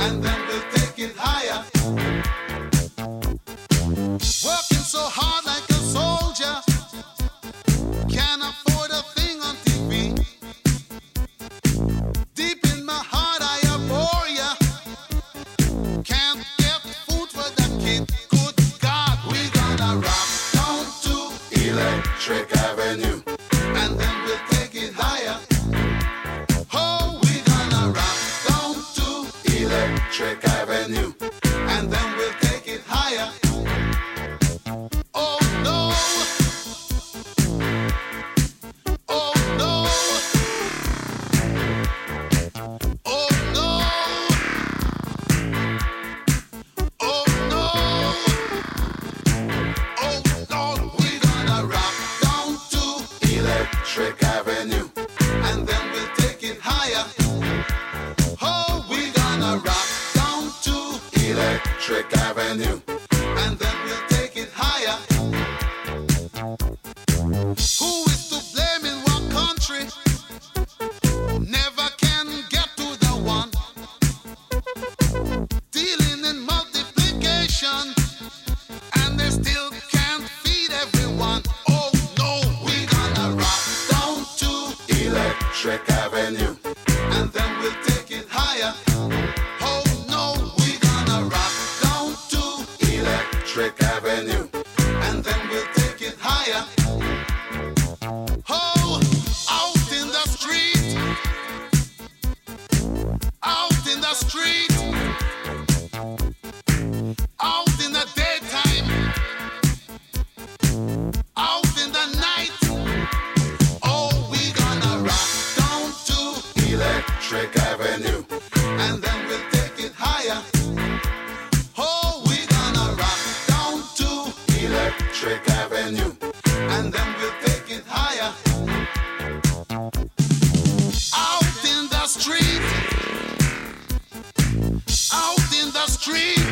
and then we'll take it higher. Working so hard like a soldier, can't afford a thing on TV. Deep in my heart I abhor ya. Can't get food for the kid. Good God, we gonna rock down to Electric Avenue, and then we'll take it higher. Oh, we gonna rock down to Electric Avenue, and then we'll take it higher. Oh no, oh no, oh no, oh no, oh Lord, we gonna rock down to Electric Avenue, and then we'll take it higher. Oh, we gonna rock down to Electric Avenue, and then we'll take it higher. Who is to blame in one country? Never can get to the one. Dealing in multiplication, and they still can't feed everyone. Oh no, we gonna rock down to Electric Avenue, and then we'll take it higher. Oh no, we gonna rock down to Electric Avenue, and then we'll take it higher. Oh, out in the street, out in the street, out in the daytime, out in the night. Oh, we gonna rock down to Electric Avenue, and then we'll take it higher. Oh, we gonna rock down to Electric Avenue, and then we'll take it higher. Out in the street, out in the street,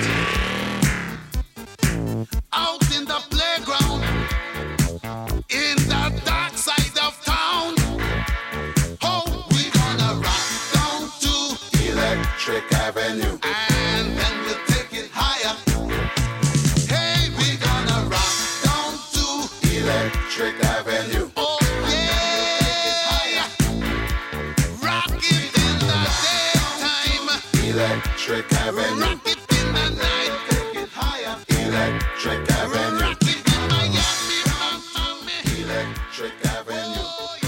out in the playground, in the dark side of town. Oh, we gonna rock down to Electric Avenue, and then we'll take it higher. Hey, we gonna rock down to Electric Avenue. Oh yeah, rock it in the daytime, Electric Avenue. Rock it in the night, take it higher, Electric Avenue. Rock it in Miami, Electric Avenue. Oh,